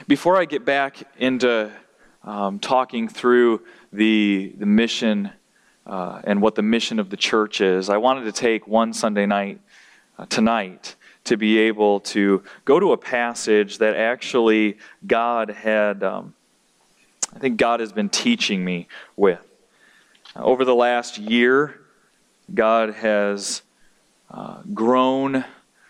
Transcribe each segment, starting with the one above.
Before I get back into talking through the mission and what the mission of the church is, I wanted to take one Sunday night tonight to be able to go to a passage that actually God had, I think God has been teaching me with. Over the last year, God has grown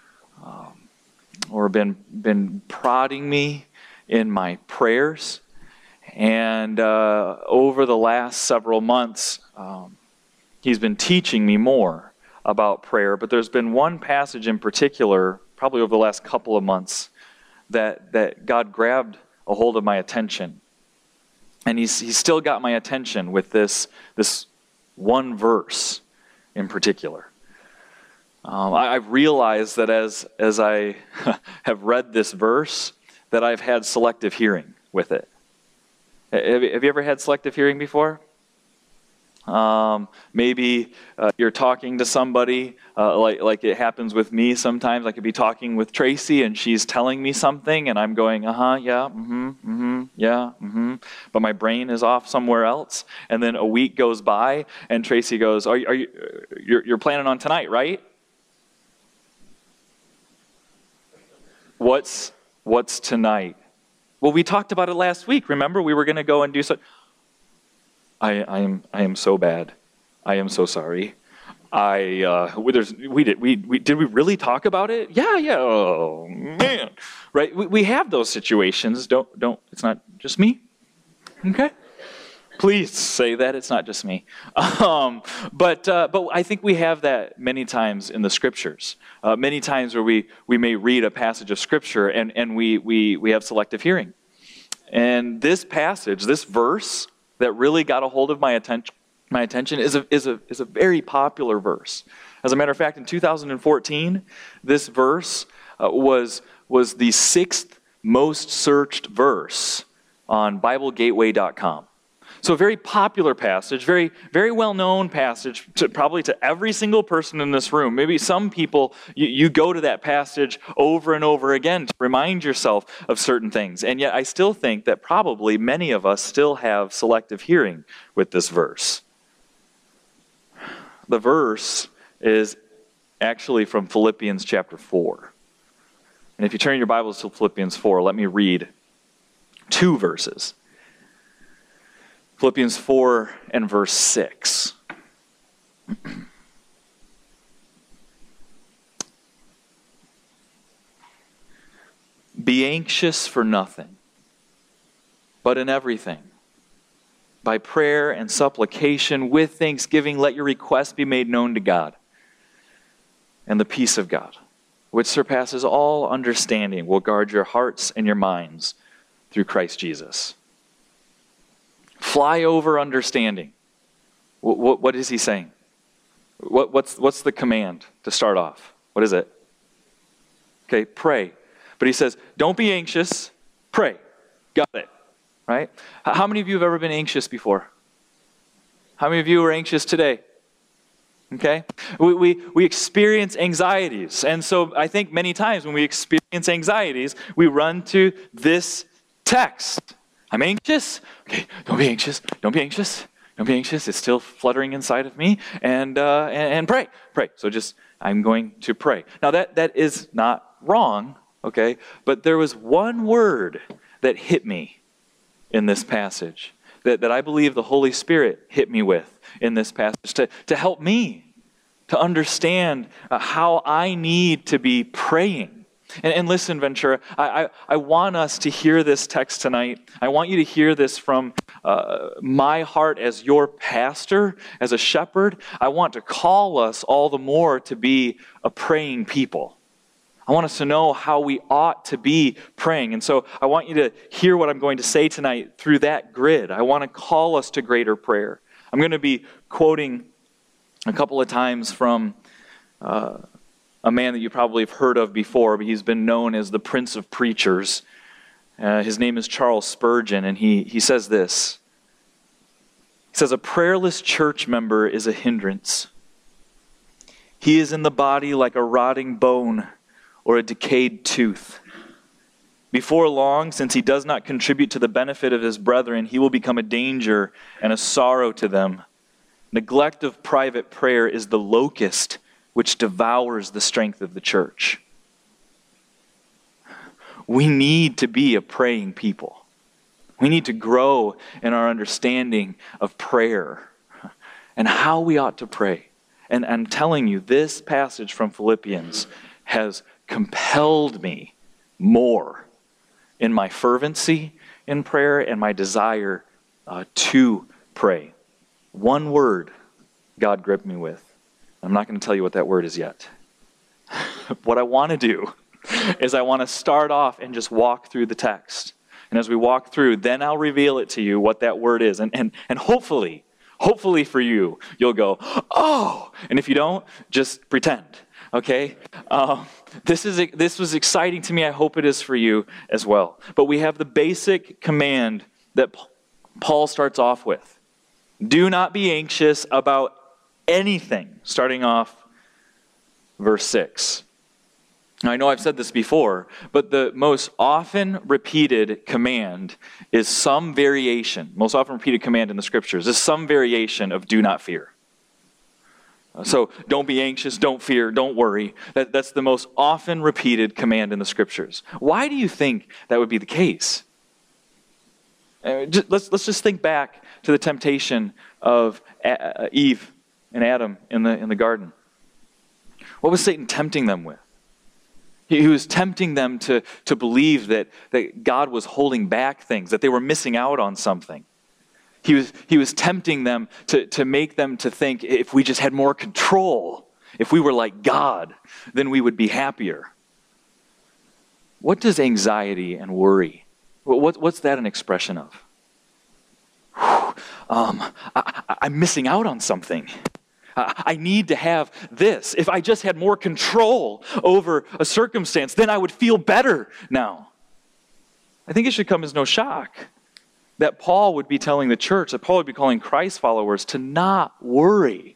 or been prodding me in my prayers. And over the last several months, He's been teaching me more about prayer. But there's been one passage in particular, probably over the last couple of months, that God grabbed a hold of my attention. And He's still got my attention with this one verse in particular. I've realized that as I have read this verse, that I've had selective hearing with it. Have you ever had selective hearing before? Maybe you're talking to somebody, like it happens with me sometimes. I could be talking with Tracy and she's telling me something and I'm going, yeah, yeah, but my brain is off somewhere else. And then a week goes by and Tracy goes, you're planning on tonight, right? What's tonight? Well, we talked about it last week. Remember, we were going to go and do so. I am so bad. I am so sorry. Did we really talk about it? Yeah. Oh man, right? We have those situations. Don't. It's not just me. Okay. Please say that it's not just me. But I think we have that many times in the Scriptures. Many times where we may read a passage of Scripture and we have selective hearing. And this passage, this verse that really got a hold of my attention is a very popular verse. As a matter of fact, in 2014, this verse was the 6th most searched verse on BibleGateway.com. So a very popular passage, very, very well-known passage, probably to every single person in this room. Maybe some people, you go to that passage over and over again to remind yourself of certain things. And yet I still think that probably many of us still have selective hearing with this verse. The verse is actually from Philippians chapter 4. And if you turn your Bibles to Philippians 4, let me read 2 verses. Philippians 4 and verse 6. Be anxious for nothing, but in everything, by prayer and supplication, with thanksgiving, let your requests be made known to God. And the peace of God, which surpasses all understanding, will guard your hearts and your minds through Christ Jesus. Fly over understanding. What is he saying? What's the command to start off? What is it? Okay, pray. But he says, don't be anxious, pray. Got it. Right? How many of you have ever been anxious before? How many of you are anxious today? Okay? We experience anxieties. And so I think many times when we experience anxieties, we run to this text. I'm anxious. Okay, don't be anxious. Don't be anxious. Don't be anxious. It's still fluttering inside of me. And pray. Pray. So I'm going to pray. Now that is not wrong, okay? But there was one word that hit me in this passage that I believe the Holy Spirit hit me with in this passage to help me to understand how I need to be praying. And listen, Ventura, I want us to hear this text tonight. I want you to hear this from my heart as your pastor, as a shepherd. I want to call us all the more to be a praying people. I want us to know how we ought to be praying. And so I want you to hear what I'm going to say tonight through that grid. I want to call us to greater prayer. I'm going to be quoting a couple of times from a man that you probably have heard of before, but he's been known as the Prince of Preachers. His name is Charles Spurgeon, and he says this. He says, a prayerless church member is a hindrance. He is in the body like a rotting bone or a decayed tooth. Before long, since he does not contribute to the benefit of his brethren, he will become a danger and a sorrow to them. Neglect of private prayer is the locust which devours the strength of the church. We need to be a praying people. We need to grow in our understanding of prayer and how we ought to pray. And I'm telling you, this passage from Philippians has compelled me more in my fervency in prayer and my desire to pray. One word God gripped me with. I'm not going to tell you what that word is yet. What I want to do is I want to start off and just walk through the text. And as we walk through, then I'll reveal it to you what that word is. And hopefully for you, you'll go, oh! And if you don't, just pretend. Okay? This was exciting to me. I hope it is for you as well. But we have the basic command that Paul starts off with. Do not be anxious about anything. Starting off verse 6. Now, I know I've said this before, but the most often repeated command is some variation. Most often repeated command in the scriptures is some variation of do not fear. So don't be anxious, don't fear, don't worry. That's the most often repeated command in the scriptures. Why do you think that would be the case? Let's just think back to the temptation of Eve and Adam in the garden. What was Satan tempting them with? He was tempting them to believe that God was holding back things, that they were missing out on something. He was tempting them to make them to think if we just had more control, if we were like God, then we would be happier. What does anxiety and worry, what's that an expression of? I'm missing out on something. I need to have this. If I just had more control over a circumstance, then I would feel better now. I think it should come as no shock that Paul would be telling the church, that Paul would be calling Christ followers to not worry.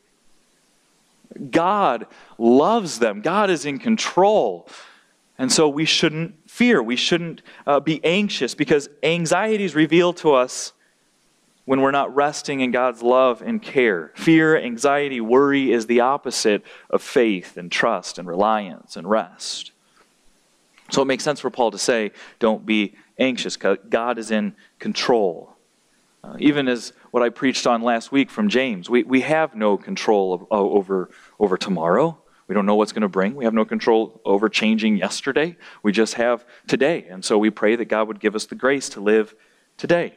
God loves them. God is in control. And so we shouldn't fear. We shouldn't be anxious, because anxiety is revealed to us when we're not resting in God's love and care. Fear, anxiety, worry is the opposite of faith and trust and reliance and rest. So it makes sense for Paul to say, don't be anxious. God is in control. Even as what I preached on last week from James, we have no control over tomorrow. We don't know what's going to bring. We have no control over changing yesterday. We just have today. And so we pray that God would give us the grace to live today.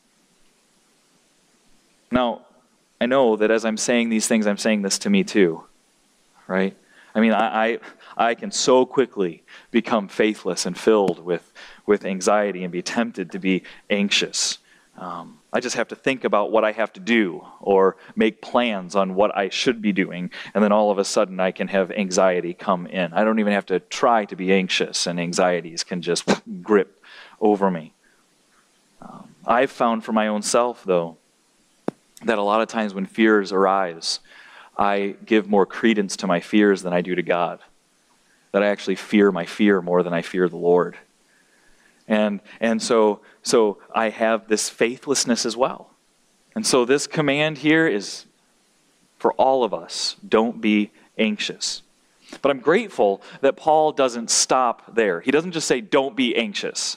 Now, I know that as I'm saying these things, I'm saying this to me too, right? I mean, I can so quickly become faithless and filled with anxiety and be tempted to be anxious. I just have to think about what I have to do or make plans on what I should be doing, and then all of a sudden I can have anxiety come in. I don't even have to try to be anxious, and anxieties can just grip over me. I've found for my own self, though, that a lot of times when fears arise, I give more credence to my fears than I do to God. That I actually fear my fear more than I fear the Lord. And so I have this faithlessness as well. And so this command here is for all of us. Don't be anxious. But I'm grateful that Paul doesn't stop there. He doesn't just say, don't be anxious.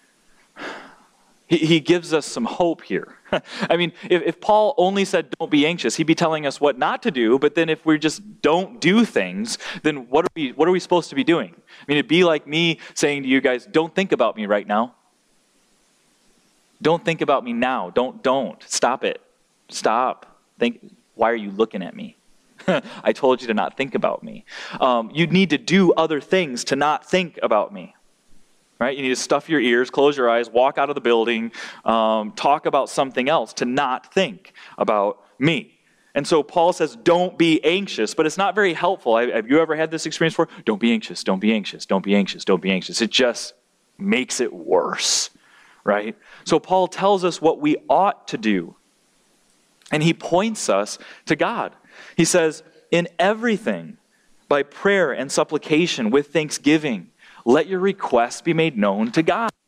He gives us some hope here. I mean, if Paul only said don't be anxious, he'd be telling us what not to do, but then if we just don't do things, then what are we supposed to be doing? I mean, it'd be like me saying to you guys, don't think about me right now. Don't think about me now. Don't. Stop it. Stop. Why are you looking at me? I told you to not think about me. You need to do other things to not think about me. Right? You need to stuff your ears, close your eyes, walk out of the building, talk about something else to not think about me. And so Paul says, don't be anxious, but it's not very helpful. Have you ever had this experience before? Don't be anxious, don't be anxious, don't be anxious, don't be anxious. It just makes it worse, right? So Paul tells us what we ought to do, and he points us to God. He says, in everything, by prayer and supplication with thanksgiving, let your requests be made known to God.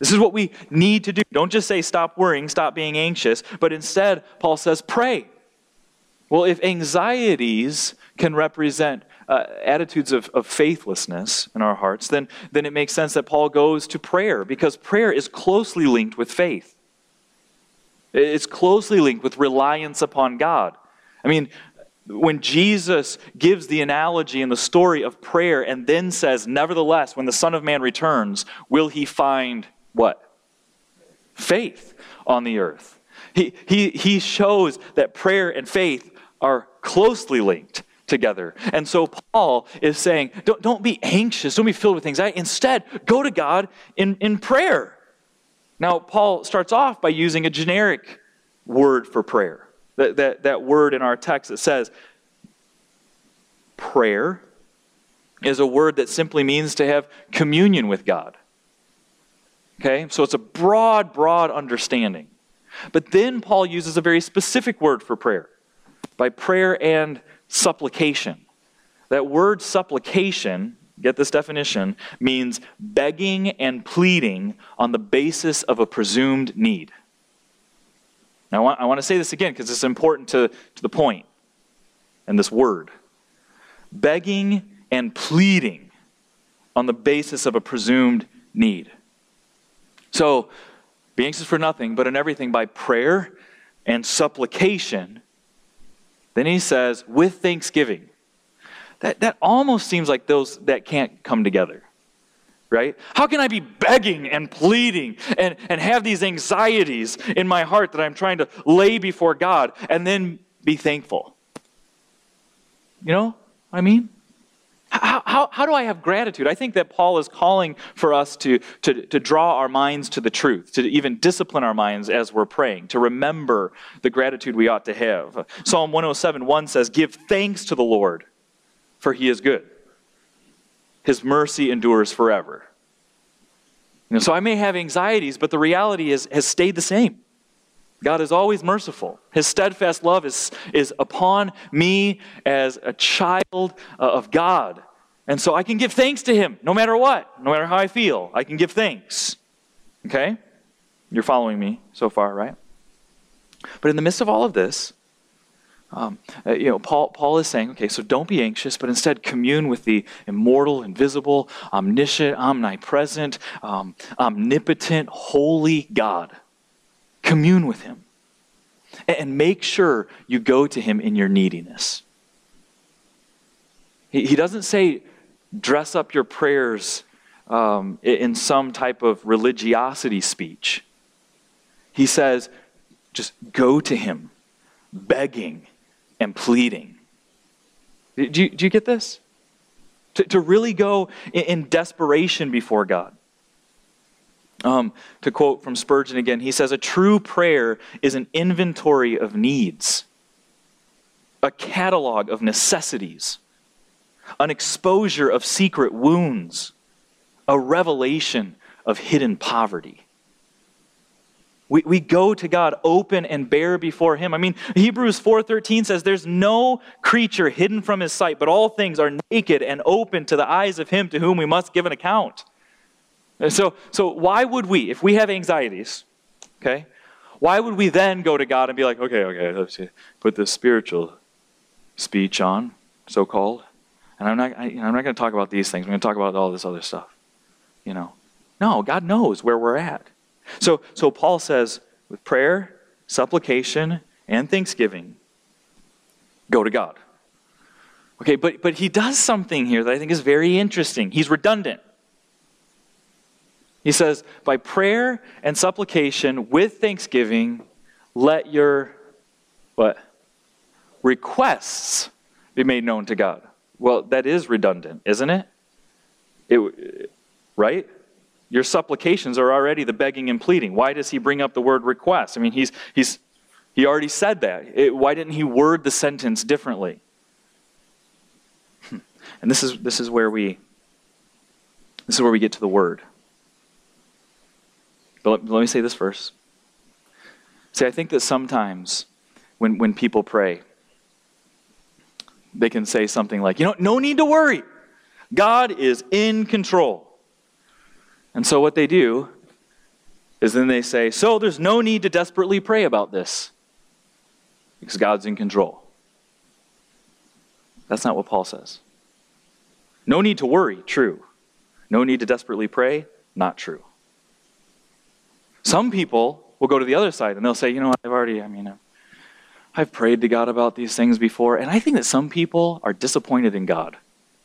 This is what we need to do. Don't just say stop worrying, stop being anxious, but instead, Paul says, pray. Well, if anxieties can represent attitudes of faithlessness in our hearts, then it makes sense that Paul goes to prayer, because prayer is closely linked with faith. It's closely linked with reliance upon God. I mean, when Jesus gives the analogy in the story of prayer and then says, nevertheless, when the Son of Man returns, will he find what? Faith on the earth. He shows that prayer and faith are closely linked together. And so Paul is saying, don't be anxious, don't be filled with anxiety. Instead, go to God in prayer. Now, Paul starts off by using a generic word for prayer. That word in our text that says prayer is a word that simply means to have communion with God. Okay? So it's a broad understanding. But then Paul uses a very specific word for prayer. By prayer and supplication. That word supplication, get this definition, means begging and pleading on the basis of a presumed need. Now, I want to say this again because it's important to the point and this word. Begging and pleading on the basis of a presumed need. So, be anxious for nothing, but in everything by prayer and supplication. Then he says, with thanksgiving. That almost seems like those that can't come together. Right? How can I be begging and pleading and have these anxieties in my heart that I'm trying to lay before God and then be thankful? You know what I mean? How do I have gratitude? I think that Paul is calling for us to draw our minds to the truth, to even discipline our minds as we're praying, to remember the gratitude we ought to have. Psalm 107:1 says, give thanks to the Lord, for he is good. His mercy endures forever. So I may have anxieties, but the reality has stayed the same. God is always merciful. His steadfast love is upon me as a child of God. And so I can give thanks to him no matter what, no matter how I feel. I can give thanks. Okay? You're following me so far, right? But in the midst of all of this, Paul is saying, okay, so don't be anxious, but instead commune with the immortal, invisible, omniscient, omnipresent, omnipotent, holy God. Commune with him. And make sure you go to him in your neediness. He doesn't say dress up your prayers in some type of religiosity speech. He says just go to him, begging and pleading. Do you get this? To really go in desperation before God. To quote from Spurgeon again, he says, a true prayer is an inventory of needs, a catalog of necessities, an exposure of secret wounds, a revelation of hidden poverty. We go to God open and bare before him. I mean, Hebrews 4:13 says there's no creature hidden from his sight, but all things are naked and open to the eyes of him to whom we must give an account. And so why would we, if we have anxieties, okay, why would we then go to God and be like, okay, let's put this spiritual speech on, so-called, and I'm not going to talk about these things. I'm going to talk about all this other stuff. No, God knows where we're at. So Paul says, with prayer, supplication, and thanksgiving, go to God. Okay, but he does something here that I think is very interesting. He's redundant. He says, by prayer and supplication with thanksgiving, let your, requests be made known to God. Well, that is redundant, isn't it? Right? Your supplications are already the begging and pleading. Why does he bring up the word request? I mean, he already said that. Why didn't he word the sentence differently? And this is where we get to the word. But let me say this first. See, I think that sometimes when people pray, they can say something like, no need to worry. God is in control. And so what they do is then they say, so there's no need to desperately pray about this because God's in control. That's not what Paul says. No need to worry, true. No need to desperately pray, not true. Some people will go to the other side and they'll say, I've prayed to God about these things before, and I think that some people are disappointed in God.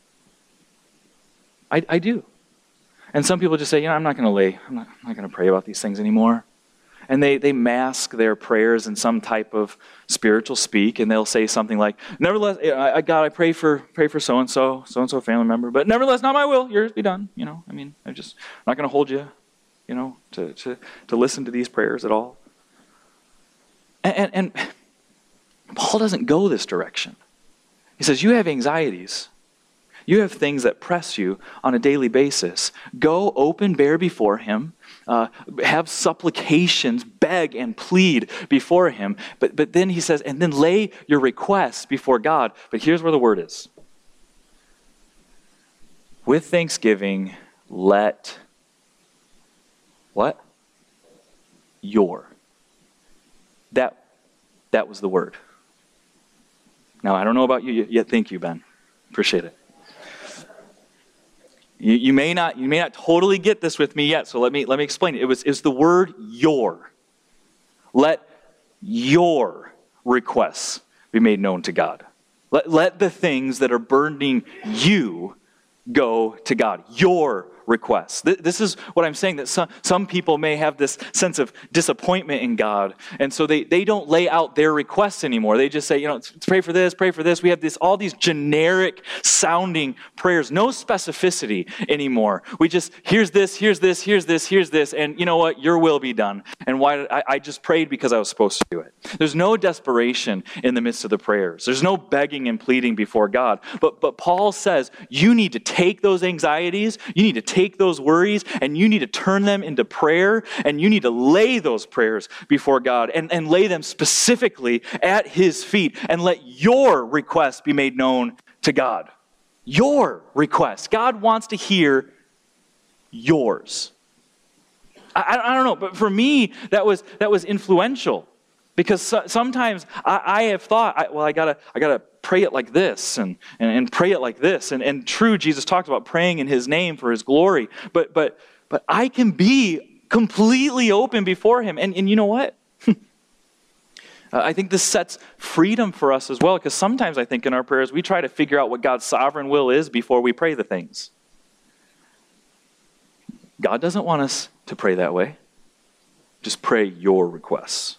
I do. And some people just say, I'm not going to pray about these things anymore. And they mask their prayers in some type of spiritual speak, and they'll say something like, nevertheless, God, I pray for so-and-so family member, but nevertheless, not my will, yours be done. I'm not going to hold you, to listen to these prayers at all. And Paul doesn't go this direction. He says, you have anxieties. You have things that press you on a daily basis. Go open bare before him. Have supplications, beg and plead before him. But then he says, and then lay your requests before God. But here's where the word is. With thanksgiving, let what? Your. That was the word. Now, I don't know about you yet. Thank you, Ben. Appreciate it. You may not totally get this with me yet, so let me explain it. It's the word your. Let your requests be made known to God. Let the things that are burdening you go to God. Your requests. This is what I'm saying, that some people may have this sense of disappointment in God, and so they don't lay out their requests anymore. They just say, pray for this, pray for this. We have all these generic sounding prayers, no specificity anymore. We just, here's this, and you know what? Your will be done. And why I just prayed because I was supposed to do it. There's no desperation in the midst of the prayers. There's no begging and pleading before God. But Paul says, you need to take those anxieties, you need to take those worries, and you need to turn them into prayer, and you need to lay those prayers before God and lay them specifically at his feet, and let your request be made known to God. Your request. God wants to hear yours. I don't know, but for me, that was influential. Because sometimes I have thought, I gotta pray it like this and pray it like this. And true, Jesus talked about praying in his name for his glory. But I can be completely open before him. And you know what? I think this sets freedom for us as well. Because sometimes I think in our prayers, we try to figure out what God's sovereign will is before we pray the things. God doesn't want us to pray that way. Just pray your requests.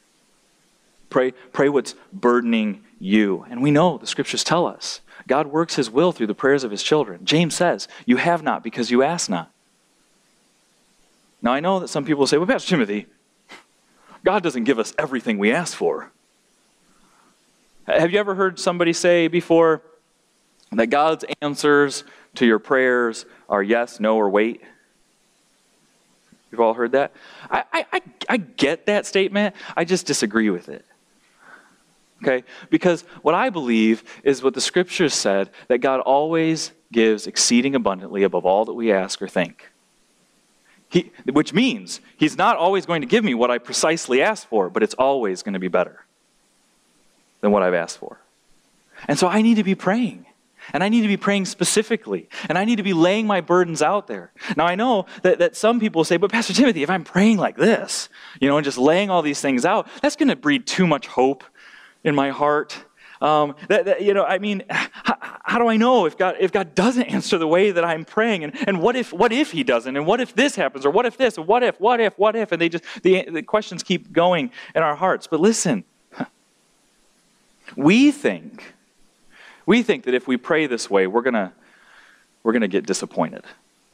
Pray what's burdening you. And we know, the scriptures tell us, God works his will through the prayers of his children. James says, you have not because you ask not. Now I know that some people say, well, Pastor Timothy, God doesn't give us everything we ask for. Have you ever heard somebody say before that God's answers to your prayers are yes, no, or wait? You've all heard that? I get that statement. I just disagree with it. Okay? Because what I believe is what the scriptures said, that God always gives exceeding abundantly above all that we ask or think. Which means he's not always going to give me what I precisely asked for, but it's always going to be better than what I've asked for. And so I need to be praying. And I need to be praying specifically. And I need to be laying my burdens out there. Now I know that some people say, but Pastor Timothy, if I'm praying like this, and just laying all these things out, that's going to breed too much hope in my heart. How do I know if God doesn't answer the way that I'm praying? And what if he doesn't? And what if this happens? Or what if this? And what if? And the questions keep going in our hearts. But listen, we think that if we pray this way, we're gonna get disappointed.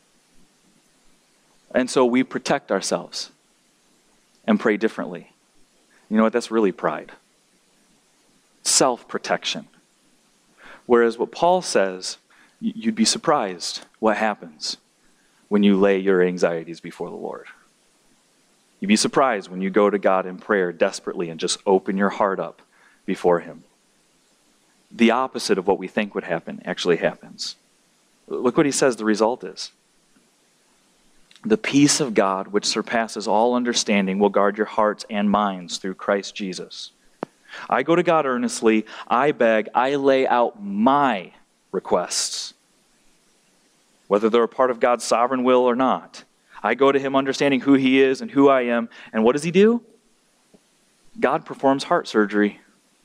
And so we protect ourselves and pray differently. You know what? That's really pride. Self-protection. Whereas what Paul says, you'd be surprised what happens when you lay your anxieties before the Lord. You'd be surprised when you go to God in prayer desperately and just open your heart up before him. The opposite of what we think would happen actually happens. Look what he says the result is. The peace of God, which surpasses all understanding, will guard your hearts and minds through Christ Jesus. I go to God earnestly, I beg, I lay out my requests, whether they're a part of God's sovereign will or not. I go to him understanding who he is and who I am. And what does he do? God performs heart surgery.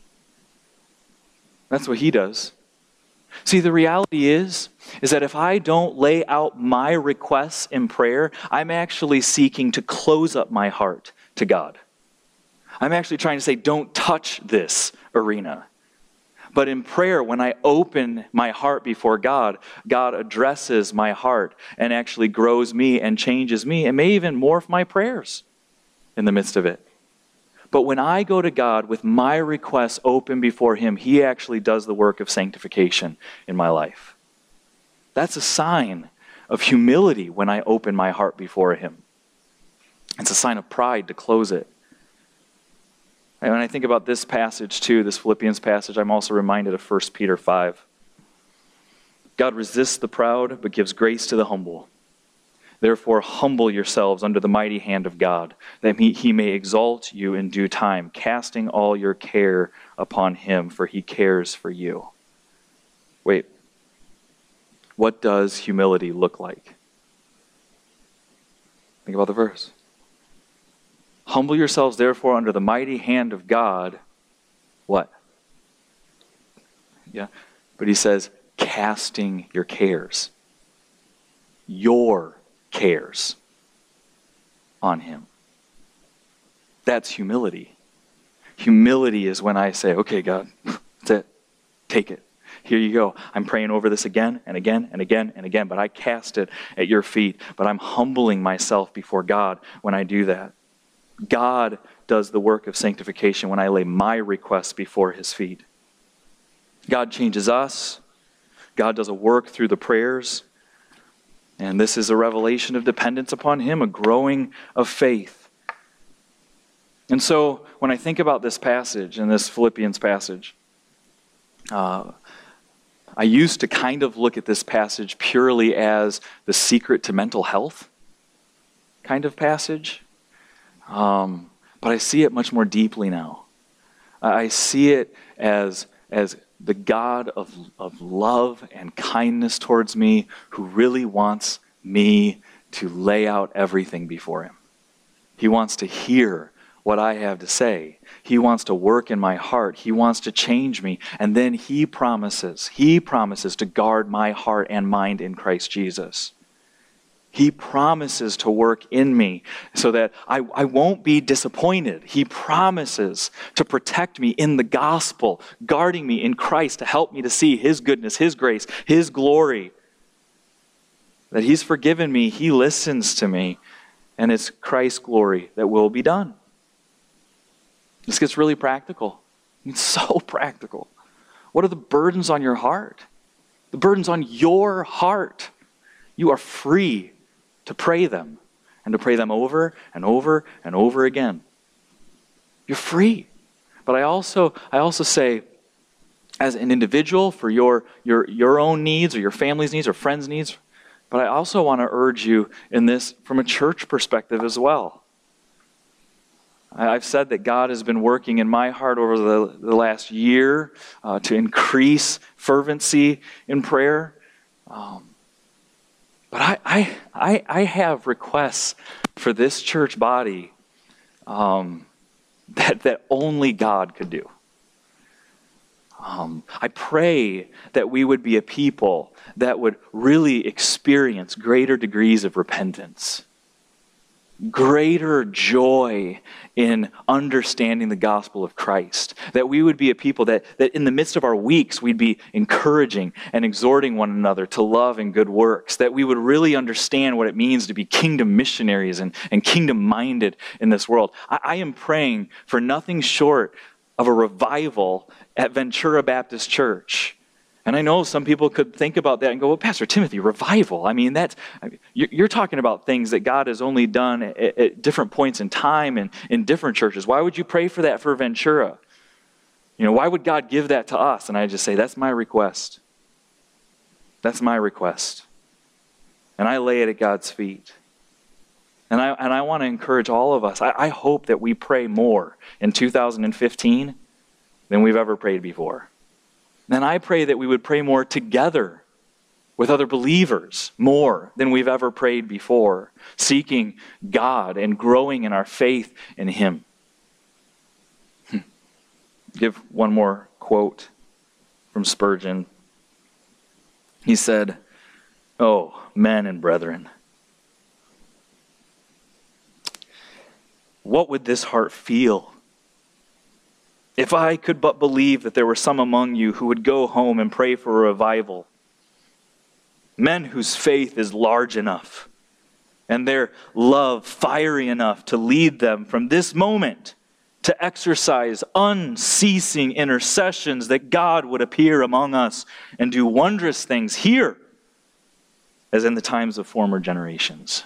That's what he does. See, the reality is that if I don't lay out my requests in prayer, I'm actually seeking to close up my heart to God. I'm actually trying to say, don't touch this arena. But in prayer, when I open my heart before God, God addresses my heart and actually grows me and changes me and may even morph my prayers in the midst of it. But when I go to God with my requests open before him, he actually does the work of sanctification in my life. That's a sign of humility when I open my heart before him. It's a sign of pride to close it. And when I think about this passage too, this Philippians passage, I'm also reminded of 1 Peter 5. God resists the proud, but gives grace to the humble. Therefore, humble yourselves under the mighty hand of God, that he may exalt you in due time, casting all your care upon him, for he cares for you. Wait, what does humility look like? Think about the verse. Humble yourselves, therefore, under the mighty hand of God. What? Yeah, but he says, casting your cares. Your cares on him. That's humility. Humility is when I say, okay, God, that's it. Take it. Here you go. I'm praying over this again and again and again and again, but I cast it at your feet. But I'm humbling myself before God when I do that. God does the work of sanctification when I lay my requests before his feet. God changes us. God does a work through the prayers. And this is a revelation of dependence upon him, a growing of faith. And so when I think about this passage, in this Philippians passage, I used to kind of look at this passage purely as the secret to mental health kind of passage. But I see it much more deeply now. I see it as the God of love and kindness towards me, who really wants me to lay out everything before him. He wants to hear what I have to say. He wants to work in my heart. He wants to change me. And then he promises to guard my heart and mind in Christ Jesus. He promises to work in me so that I won't be disappointed. He promises to protect me in the gospel, guarding me in Christ to help me to see his goodness, his grace, his glory. That he's forgiven me, he listens to me, and it's Christ's glory that will be done. This gets really practical. It's so practical. What are the burdens on your heart? The burdens on your heart. You are free to pray them, and to pray them over and over and over again. You're free. But I also say, as an individual, for your own needs or your family's needs or friends' needs, but I also want to urge you in this from a church perspective as well. I've said that God has been working in my heart over the last year to increase fervency in prayer. But I have requests for this church body that only God could do. I pray that we would be a people that would really experience greater degrees of repentance, greater joy in understanding the gospel of Christ. That we would be a people that in the midst of our weeks, we'd be encouraging and exhorting one another to love and good works. That we would really understand what it means to be kingdom missionaries and kingdom-minded in this world. I am praying for nothing short of a revival at Ventura Baptist Church. And I know some people could think about that and go, well, Pastor Timothy, revival. I mean, you're talking about things that God has only done at different points in time and in different churches. Why would you pray for that for Ventura? Why would God give that to us? And I just say, that's my request. That's my request. And I lay it at God's feet. And I want to encourage all of us. I hope that we pray more in 2015 than we've ever prayed before. And I pray that we would pray more together with other believers more than we've ever prayed before, seeking God and growing in our faith in Him. Give one more quote from Spurgeon. He said, "Oh, men and brethren, what would this heart feel if I could but believe that there were some among you who would go home and pray for a revival? Men whose faith is large enough and their love fiery enough to lead them from this moment to exercise unceasing intercessions that God would appear among us and do wondrous things here as in the times of former generations."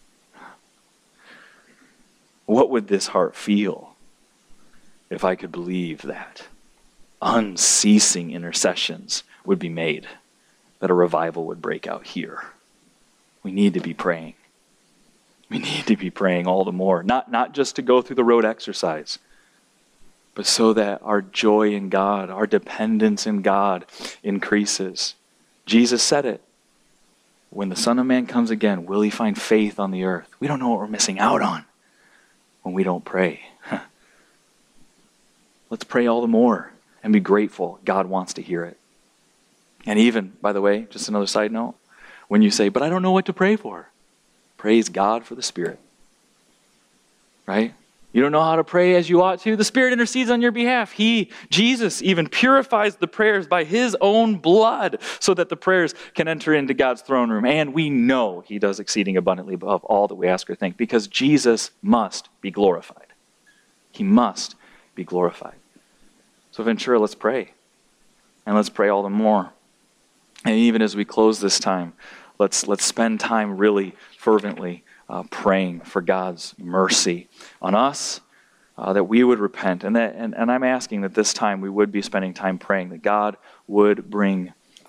What would this heart feel if I could believe that unceasing intercessions would be made, that a revival would break out here? We need to be praying. We need to be praying all the more, not just to go through the road exercise, but so that our joy in God, our dependence in God increases. Jesus said it. When the Son of Man comes again, will He find faith on the earth? We don't know what we're missing out on when we don't pray. Let's pray all the more and be grateful. God wants to hear it. And even, by the way, just another side note, when you say, "But I don't know what to pray for," praise God for the Spirit. Right? You don't know how to pray as you ought to? The Spirit intercedes on your behalf. He, Jesus, even purifies the prayers by His own blood so that the prayers can enter into God's throne room. And we know He does exceeding abundantly above all that we ask or think, because Jesus must be glorified. He must be glorified. So Ventura, let's pray. And let's pray all the more. And even as we close this time, let's spend time really fervently praying for God's mercy on us, that we would repent. And I'm asking that this time we would be spending time praying that God would bring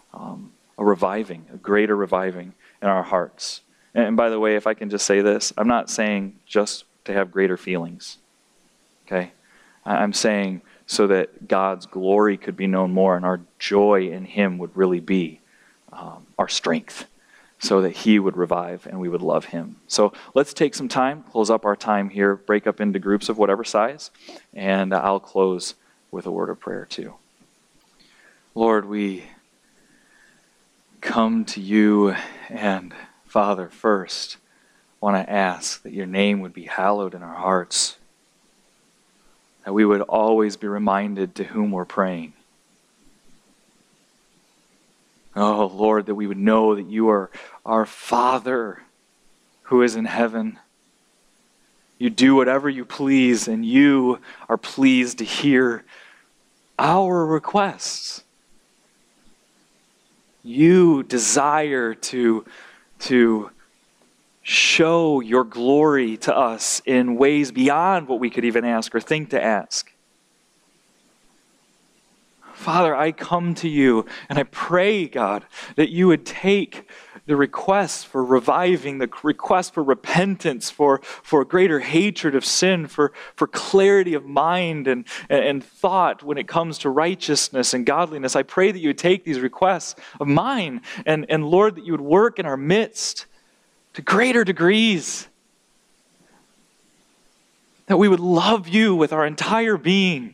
a greater reviving in our hearts. And by the way, if I can just say this, I'm not saying just to have greater feelings. Okay? I'm saying so that God's glory could be known more and our joy in Him would really be our strength, so that He would revive and we would love Him. So let's take some time, close up our time here, break up into groups of whatever size, and I'll close with a word of prayer too. Lord, we come to You, and Father, first want to ask that Your name would be hallowed in our hearts, that we would always be reminded to whom we're praying. Oh, Lord, that we would know that You are our Father who is in heaven. You do whatever You please, and You are pleased to hear our requests. You desire to show Your glory to us in ways beyond what we could even ask or think to ask. Father, I come to You and I pray, God, that You would take the requests for reviving, the request for repentance, for greater hatred of sin, for clarity of mind and thought when it comes to righteousness and godliness. I pray that You would take these requests of mine and Lord, that You would work in our midst to greater degrees. That we would love You with our entire being.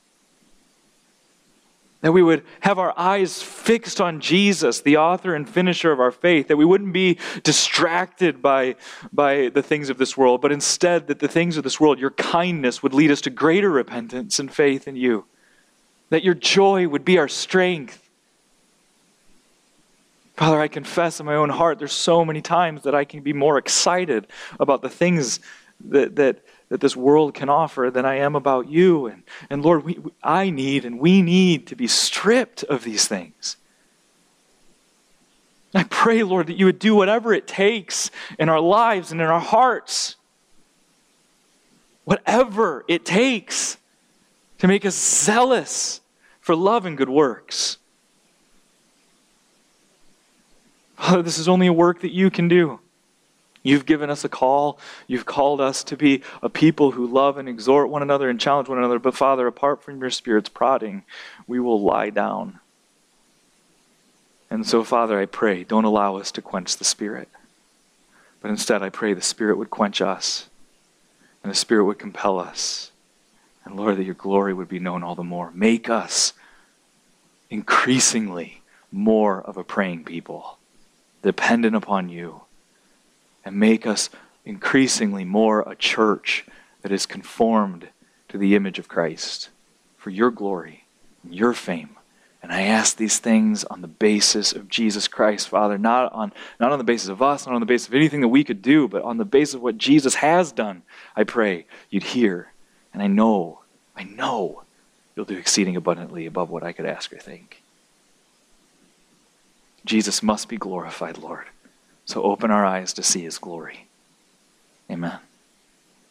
That we would have our eyes fixed on Jesus, the author and finisher of our faith. That we wouldn't be distracted by the things of this world, but instead that the things of this world, Your kindness, would lead us to greater repentance and faith in You. That Your joy would be our strength. Father, I confess in my own heart, there's so many times that I can be more excited about the things that this world can offer than I am about You. And Lord, I need and we need to be stripped of these things. I pray, Lord, that You would do whatever it takes in our lives and in our hearts. Whatever it takes to make us zealous for love and good works. Father, this is only a work that You can do. You've given us a call. You've called us to be a people who love and exhort one another and challenge one another. But Father, apart from your Spirit's prodding, we will lie down. And so, Father, I pray, don't allow us to quench the Spirit. But instead, I pray the Spirit would quench us, and the Spirit would compel us. And Lord, that your glory would be known all the more. Make us increasingly more of a praying people, dependent upon you. And make us increasingly more a church that is conformed to the image of Christ for your glory and your fame. And I ask these things on the basis of Jesus Christ, Father, not on the basis of us, not on the basis of anything that we could do, but on the basis of what Jesus has done. I pray you'd hear. And I know you'll do exceeding abundantly above what I could ask or think. Jesus must be glorified, Lord. So open our eyes to see his glory. Amen.